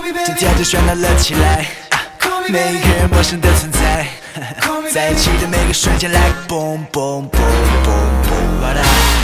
今天就喧闹了起来，每一个人陌生的存在，在一起的每个瞬间 like boom boom boom boom boom。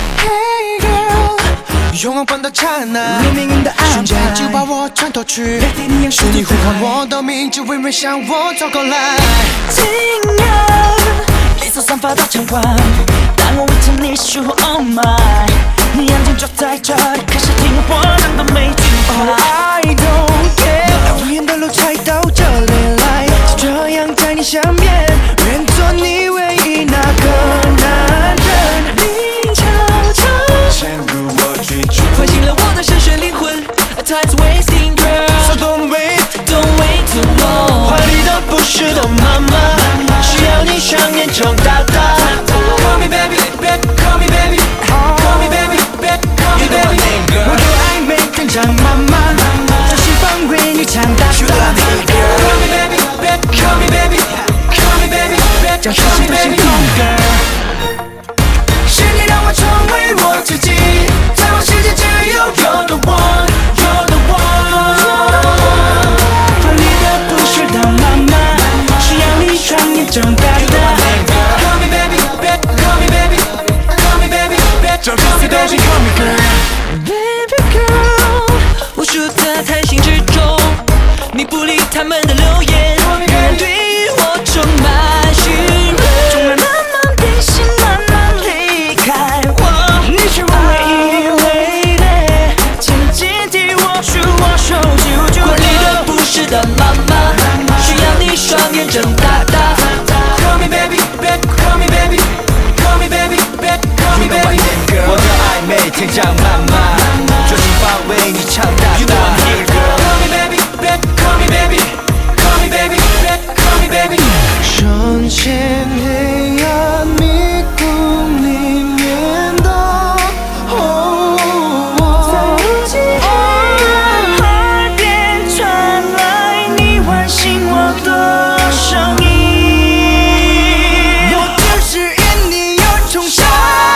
Hey girl， 愿望般的刹那， 有命运的安排， 瞬间就把我穿透去，是你呼唤我的名字，微微向我走过来。 惊讶，你所散发的晨光，当我围着你说 Oh my， 你眼睛就在这里，可是听我唱的每句话。 I don't care， 无言的路才到这里来，就这样在你身边，愿做你唯一那个男人。 你悄悄陷入我追逐， 唤醒了我的深邃灵魂 ，A time's wasting girl， So don't wait too long。 怀里的不是的妈妈，需要你双眼睁大大。Call me baby call me baby call me baby call me baby， 我的暧昧跟着妈妈，这心房为你强大。Call me baby call me baby call me baby， 将世界都先 conquer。是你让我成为我自己，在我世界只有 You're the one You're the one。 怀里的不是的妈妈，需要你双眼睁大大。Call me baby call me baby call me baby， 这世界都是 Call me girl。Baby girl， 无数的谈心之中，你不理他们的流言，对于我充满信任，纵然慢慢变心，慢慢离开我， 你是我唯一唯一， 紧紧替我手，我手就怀里的不是的妈妈，需要你双眼睁大大。 Call me baby call me baby call me baby call me baby， 我的暧昧天降妈妈，这心房为你强大。Call me baby call me baby call me baby call me baby， 瞬间黑暗迷宫里面的在无尽黑暗耳边传来你唤醒我的声音， 我就是因你而重生。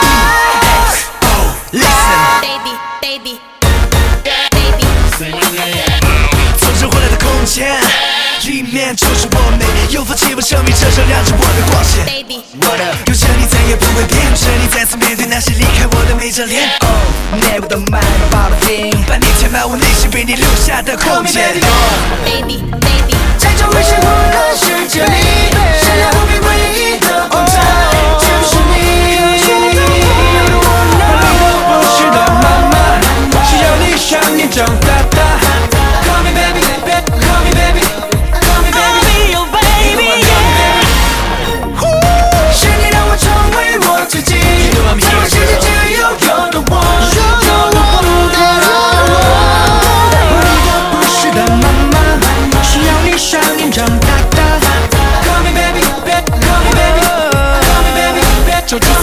Baby, baby, baby。 从这回来的空间里面就是我美，有风气氛生命车上亮着我的光线。 Baby， 有着你再也不会变，着你再次面对那些离开我的没遮脸。내보다 많은 바람把你填满我内心被你留下的空间。 baby, baby。 在这危险混乱世界里，闪亮无比唯一的光彩就是你。我不是的妈妈，需要你双眼睁大大。Call me baby call me baby call me baby， I'll be your baby， 是你让我成为我自己，在我世界只有 You're the one You're the one that I want。 怀里的不是的妈妈，需要你双眼睁大大。Call me baby call me baby call me baby， 就